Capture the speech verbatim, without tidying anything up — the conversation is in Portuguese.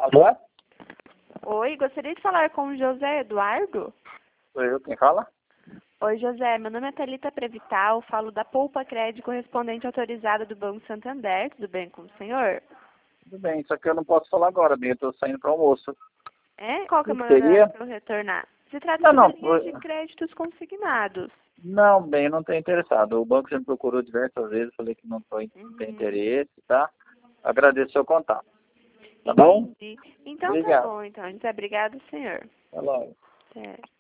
Alô? Oi, gostaria de falar com o José Eduardo? Sou eu quem fala? Oi, José, meu nome é Thalita Prevital, falo da Poupa Crédito correspondente autorizada do Banco Santander, tudo bem com o senhor? Tudo bem, só que eu não posso falar agora, bem, eu estou saindo para almoço. É? Qual que é O o que melhor horário seria? para eu retornar? Se trata Não, de uma não, linha foi- de créditos consignados. não, bem, eu não estou interessado. O banco já me procurou diversas vezes, falei que não tô, não tem Uhum. interesse, tá? Agradeço o seu contato, tá bom? Entendi. Então tá Obrigado. bom, então. Muito obrigado, senhor. Até logo. Até.